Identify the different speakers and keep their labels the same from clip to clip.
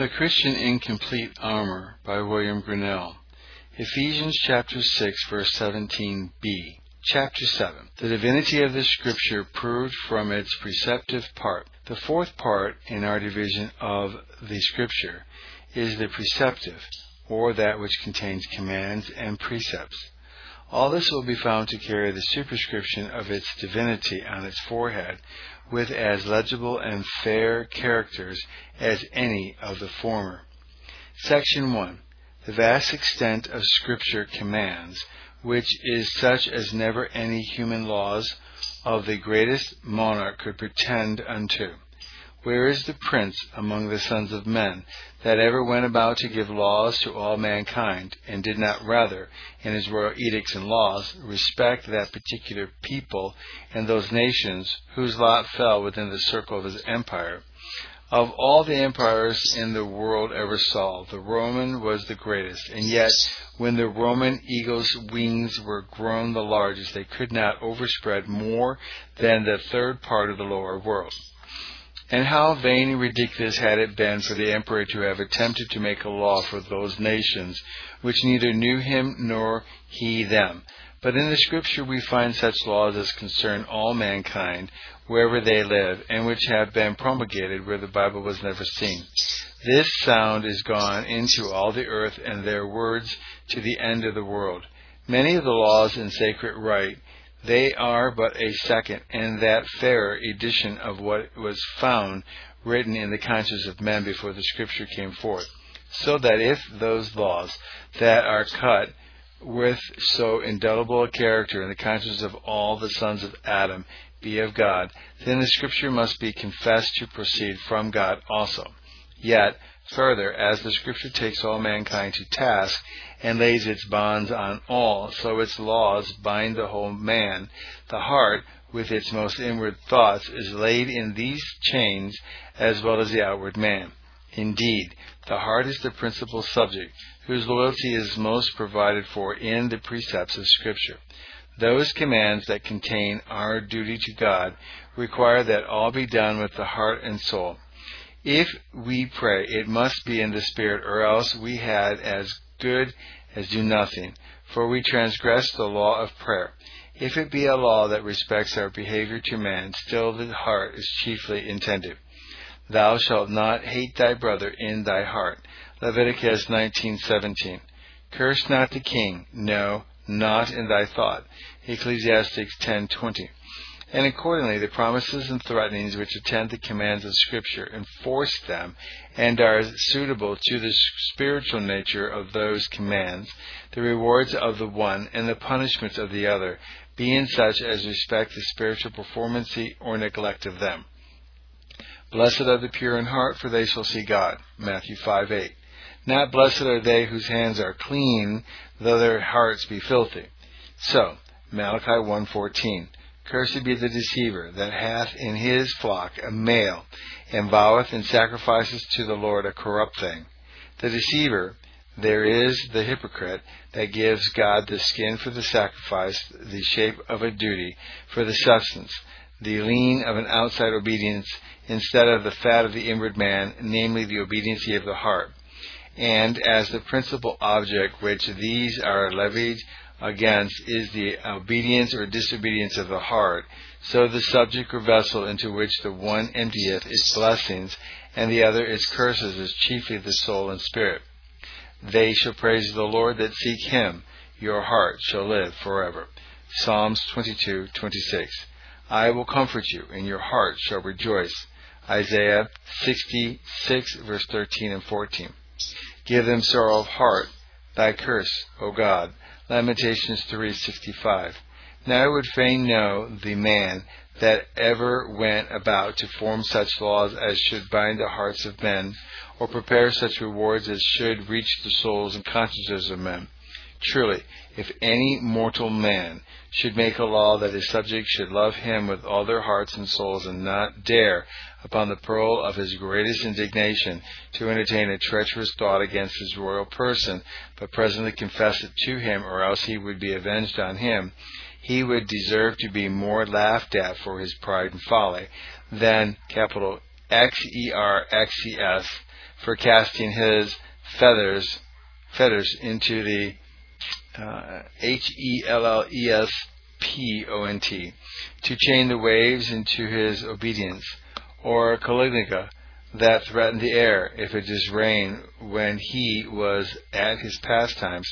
Speaker 1: The Christian in Complete Armor by William Grinnell. Ephesians chapter 6, verse 17b. Chapter 7. The divinity of the Scripture proved from its preceptive part. The fourth part in our division of the Scripture is the preceptive, or that which contains commands and precepts. All this will be found to carry the superscription of its divinity on its forehead, with as legible and fair characters as any of the former. Section 1. The vast extent of Scripture commands, which is such as never any human laws of the greatest monarch could pretend unto. Where is the prince among the sons of men that ever went about to give laws to all mankind, and did not rather, in his royal edicts and laws, respect that particular people and those nations whose lot fell within the circle of his empire? Of all the empires in the world ever saw, the Roman was the greatest, and yet when the Roman eagle's wings were grown the largest, they could not overspread more than the third part of the lower world. And how vain and ridiculous had it been for the emperor to have attempted to make a law for those nations which neither knew him nor he them. But in the Scripture we find such laws as concern all mankind wherever they live, and which have been promulgated where the Bible was never seen. This sound is gone into all the earth, and their words to the end of the world. Many of the laws in sacred right, they are but a second and that fairer edition of what was found written in the conscience of men before the Scripture came forth. So that if those laws that are cut with so indelible a character in the conscience of all the sons of Adam be of God, then the Scripture must be confessed to proceed from God also. Yet, further, as the Scripture takes all mankind to task and lays its bonds on all, so its laws bind the whole man. The heart, with its most inward thoughts, is laid in these chains as well as the outward man. Indeed, the heart is the principal subject, whose loyalty is most provided for in the precepts of Scripture. Those commands that contain our duty to God require that all be done with the heart and soul. If we pray, it must be in the Spirit, or else we had as good as do nothing, for we transgress the law of prayer. If it be a law that respects our behavior to man, still the heart is chiefly intended. Thou shalt not hate thy brother in thy heart. Leviticus 19:17. Curse not the king, no, not in thy thought. Ecclesiastes 10:20. And accordingly, the promises and threatenings which attend the commands of Scripture enforce them and are suitable to the spiritual nature of those commands, the rewards of the one and the punishments of the other, being such as respect the spiritual performance or neglect of them. Blessed are the pure in heart, for they shall see God. Matthew 5:8. Not blessed are they whose hands are clean, though their hearts be filthy. So, Malachi 1:14. Cursed be the deceiver that hath in his flock a male, and voweth and sacrifices to the Lord a corrupt thing. The deceiver, there is the hypocrite, that gives God the skin for the sacrifice, the shape of a duty for the substance, the lean of an outside obedience, instead of the fat of the inward man, namely the obediency of the heart. And as the principal object which these are levied against is the obedience or disobedience of the heart, so the subject or vessel into which the one emptieth its blessings and the other its curses is chiefly the soul and spirit. They shall praise the Lord that seek him. Your heart shall live forever. Psalms 22:26. I will comfort you, and your heart shall rejoice. Isaiah 66, verse 13 and 14. Give them sorrow of heart, thy curse, O God. Lamentations 3:65. Now I would fain know the man that ever went about to form such laws as should bind the hearts of men, or prepare such rewards as should reach the souls and consciences of men. Truly, if any mortal man should make a law that his subjects should love him with all their hearts and souls, and not dare, upon the pearl of his greatest indignation, to entertain a treacherous thought against his royal person, but presently confess it to him, or else he would be avenged on him, he would deserve to be more laughed at for his pride and folly than XERXES for casting his feathers into the Hellespont, to chain the waves into his obedience, or Caligula, that threatened the air if it does rain, when he was at his pastimes,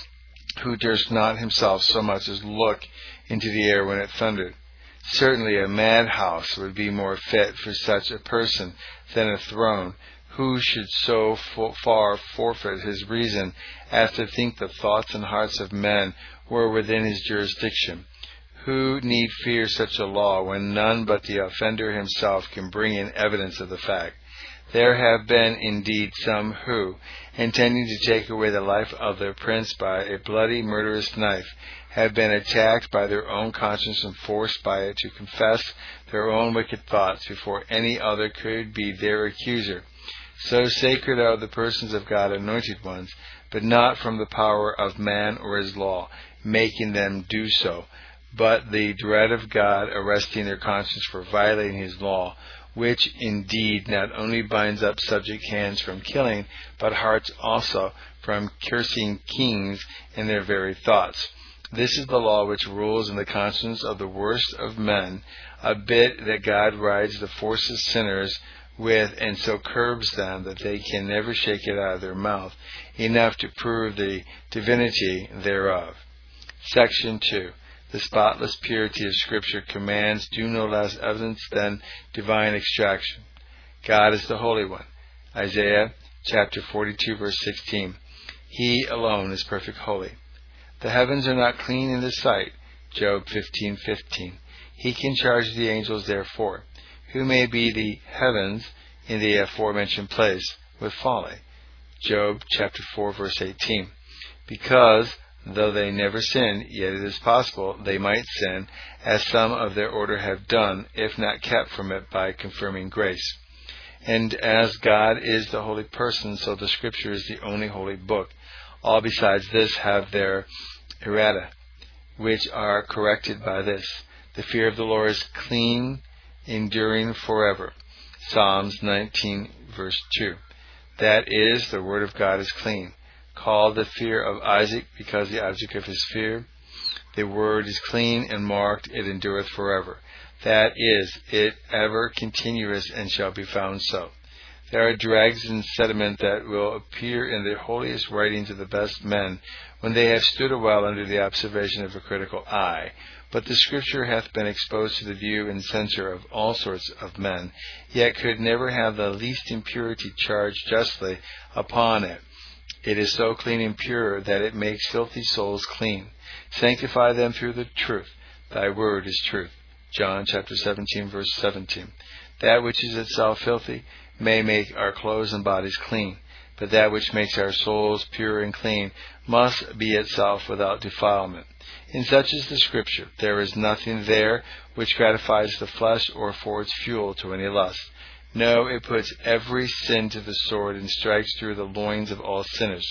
Speaker 1: who durst not himself so much as look into the air when it thundered. Certainly a madhouse would be more fit for such a person than a throne, who should so far forfeit his reason as to think the thoughts and hearts of men were within his jurisdiction. Who need fear such a law, when none but the offender himself can bring in evidence of the fact? There have been indeed some who, intending to take away the life of their prince by a bloody, murderous knife, have been attacked by their own conscience and forced by it to confess their own wicked thoughts before any other could be their accuser. So sacred are the persons of God, anointed ones, but not from the power of man or his law, making them do so, but the dread of God arresting their conscience for violating his law, which indeed not only binds up subject hands from killing, but hearts also from cursing kings in their very thoughts. This is the law which rules in the conscience of the worst of men, a bit that God rides the forces sinners with, and so curbs them that they can never shake it out of their mouth, enough to prove the divinity thereof. Section 2. The spotless purity of Scripture commands due no less evidence than divine extraction. God is the Holy One. Isaiah chapter 42, verse 16. He alone is perfect holy. The heavens are not clean in his sight. Job 15:15. He can charge the angels therefore, who may be the heavens in the aforementioned place, with folly. Job chapter 4, verse 18. Because, though they never sin, yet it is possible they might sin, as some of their order have done, if not kept from it by confirming grace. And as God is the holy person, so the Scripture is the only holy book. All besides this have their errata, which are corrected by this. The fear of the Lord is clean, enduring forever. Psalms 19, verse 2. That is, the word of God is clean. Called the fear of Isaac, because the object of his fear. The word is clean and marked, it endureth forever. That is, it ever continuous and shall be found so. There are dregs and sediment that will appear in the holiest writings of the best men, when they have stood a while under the observation of a critical eye. But the Scripture hath been exposed to the view and censure of all sorts of men, yet could never have the least impurity charged justly upon it. It is so clean and pure that it makes filthy souls clean. Sanctify them through the truth. Thy word is truth. John chapter 17, verse 17. That which is itself filthy may make our clothes and bodies clean, but that which makes our souls pure and clean must be itself without defilement. In such is the Scripture. There is nothing there which gratifies the flesh or affords fuel to any lust. No, it puts every sin to the sword and strikes through the loins of all sinners.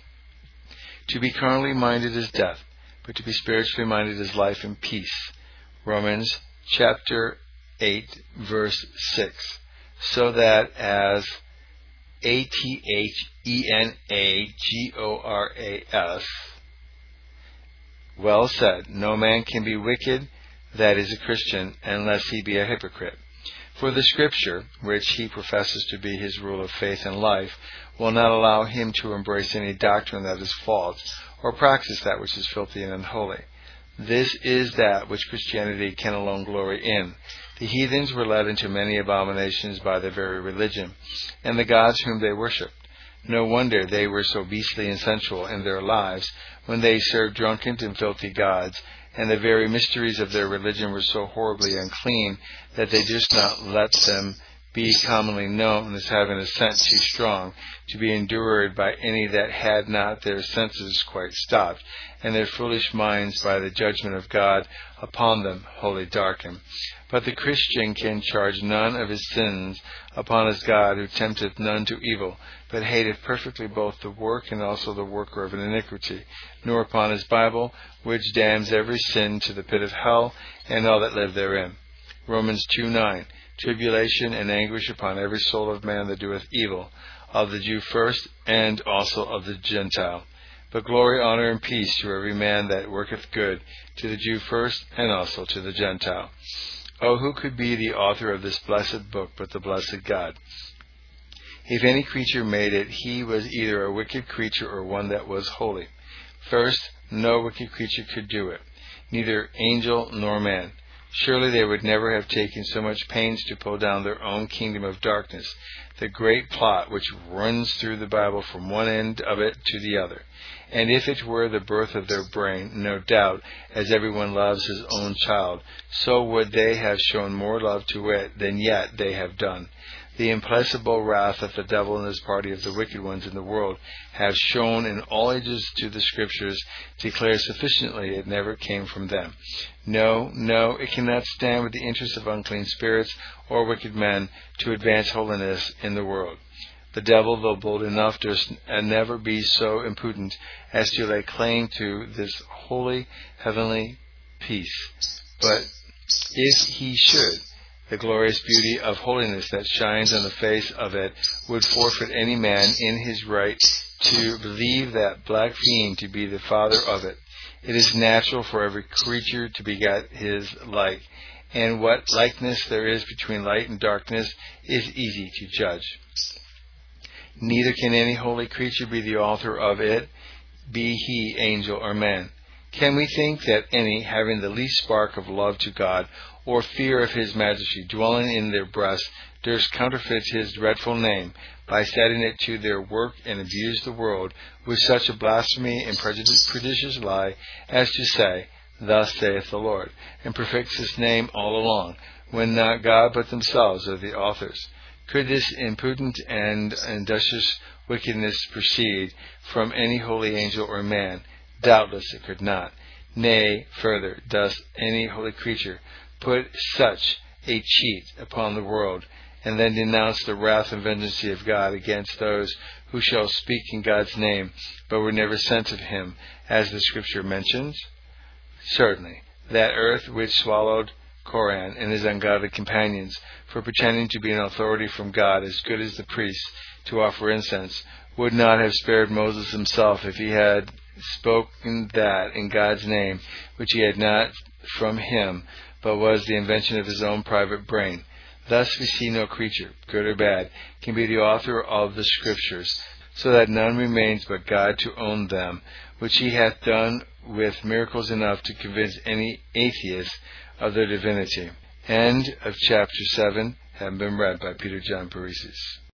Speaker 1: To be carnally minded is death, but to be spiritually minded is life and peace. Romans chapter 8, verse 6. So that as Athenagoras well said, no man can be wicked that is a Christian unless he be a hypocrite. For the Scripture, which he professes to be his rule of faith and life, will not allow him to embrace any doctrine that is false, or practice that which is filthy and unholy. This is that which Christianity can alone glory in. The heathens were led into many abominations by their very religion, and the gods whom they worshipped. No wonder they were so beastly and sensual in their lives, when they served drunken and filthy gods, and the very mysteries of their religion were so horribly unclean that they durst not let them be commonly known as having a scent too strong to be endured by any that had not their senses quite stopped, and their foolish minds by the judgment of God upon them wholly darkened. But the Christian can charge none of his sins upon his God, who tempteth none to evil, but hateth perfectly both the work and also the worker of an iniquity, nor upon his Bible, which damns every sin to the pit of hell, and all that live therein. Romans 2:9. Tribulation and anguish upon every soul of man that doeth evil, of the Jew first, and also of the Gentile. But glory, honor, and peace to every man that worketh good, to the Jew first, and also to the Gentile. Oh, who could be the author of this blessed book but the blessed God? If any creature made it, he was either a wicked creature or one that was holy. First, no wicked creature could do it, neither angel nor man. Surely they would never have taken so much pains to pull down their own kingdom of darkness, the great plot which runs through the Bible from one end of it to the other. And if it were the birth of their brain, no doubt, as everyone loves his own child, so would they have shown more love to it than yet they have done. The implacable wrath of the devil and his party of the wicked ones in the world have shown in all ages to the Scriptures declare sufficiently it never came from them. No, it cannot stand with the interests of unclean spirits or wicked men to advance holiness in the world. The devil, though bold enough, durst never be so imprudent as to lay claim to this holy heavenly peace. But if he should, the glorious beauty of holiness that shines on the face of it would forfeit any man in his right to believe that black fiend to be the father of it. It is natural for every creature to beget his like, and what likeness there is between light and darkness is easy to judge. Neither can any holy creature be the author of it, be he angel or man. Can we think that any, having the least spark of love to God, or fear of his majesty dwelling in their breasts, durst counterfeit his dreadful name, by setting it to their work and abuse the world with such a blasphemy and prodigious lie, as to say, Thus saith the Lord, and prefix his name all along, when not God but themselves are the authors? Could this impudent and industrious wickedness proceed from any holy angel or man? Doubtless it could not. Nay, further, does any holy creature put such a cheat upon the world, and then denounce the wrath and vengeance of God against those who shall speak in God's name, but were never sent of him, as the Scripture mentions? Certainly, that earth which swallowed Koran and his ungodly companions for pretending to be an authority from God as good as the priests to offer incense, would not have spared Moses himself if he had spoken that in God's name which he had not from him, but was the invention of his own private brain. Thus we see no creature, good or bad, can be the author of the Scriptures, so that none remains but God to own them, which he hath done with miracles enough to convince any atheist of their divinity. End of chapter 7, having been read by Peter John Paresis.